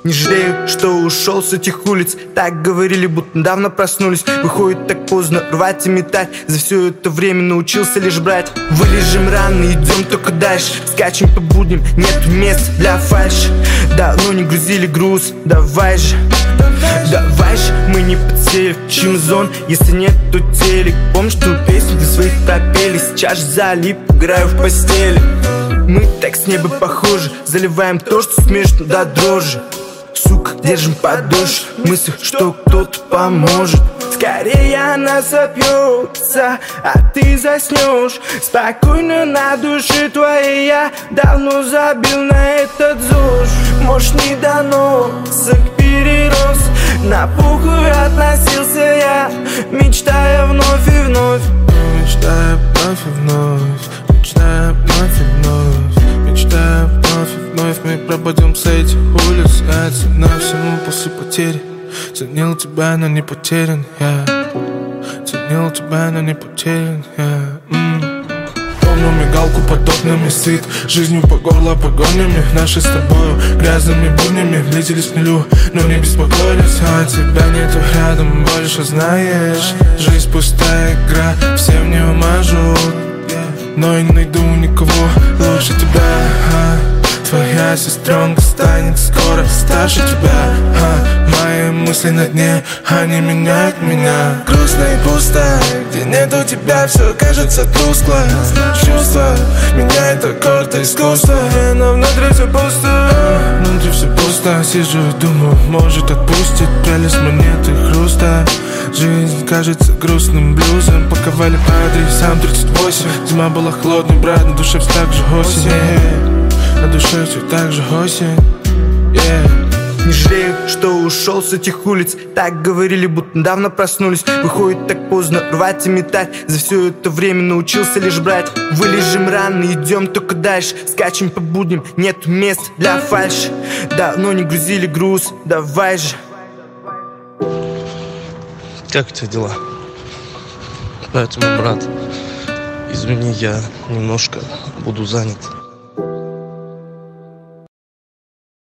Не жалею, что ушел с этих улиц. Так говорили, будто недавно проснулись. Выходит так поздно, рвать и метать. За все это время научился лишь брать. Вылежим рано, идем только дальше. Скачем по будням, нету места для фальши. Давно не грузили груз, давай же. Давай же, мы не подсели в чемзон. Если нет, то телек. Помнишь ту песню, ты своих пропели. Сейчас же залип, играю в постели. Мы так с неба похожи. Заливаем то, что смешно до дрожи. Сука, держим подольше мысль, что кто-то поможет. Скорее она сопьется, а ты заснешь. Спокойно на душе твоей. Я давно забил на этот ЗОЖ. Может, недоносок перерос. На похуй относился я, мечтая вновь и вновь. Мечтая вновь и вновь. Мечтая вновь и вновь. Мечтая вновь и вновь. Мы пропадем с этих улиц. Я цена всему после потери. Ценил тебя, но не потерян я. Ценил тебя, но не потерян я. Помню мигалку под окнами, сыт жизнью по горло погонями. Наши с тобою грязными буднями влетели в нулю, но не беспокоились. А тебя нету рядом больше, знаешь. Жизнь пустая игра, все в нее мажут, но я не найду никого лучше тебя. Твоя сестренка станет скоро старше тебя. Мои мысли на дне, они меняют меня. Грустно и пусто, где нету тебя, все кажется тускло. Чувство меняет аккорды искусства, но внутри все пусто. Внутри все пусто, сижу и думаю, может отпустит прелесть монеты хруста. Жизнь кажется грустным блюзом. Паковали по адресам 38. Зима была холодной, брат, на душе все так же осень. На душе все так же осень, Не жалею, что ушел с этих улиц. Так говорили, будто недавно проснулись. Выходит так поздно, рвать и метать. За все это время научился лишь брать. Вылежим рано, идем только дальше. Скачем по будням, нету места для фальши. Давно не грузили груз, давай же. Как у тебя дела? Поэтому, брат, извини, я немножко буду занят.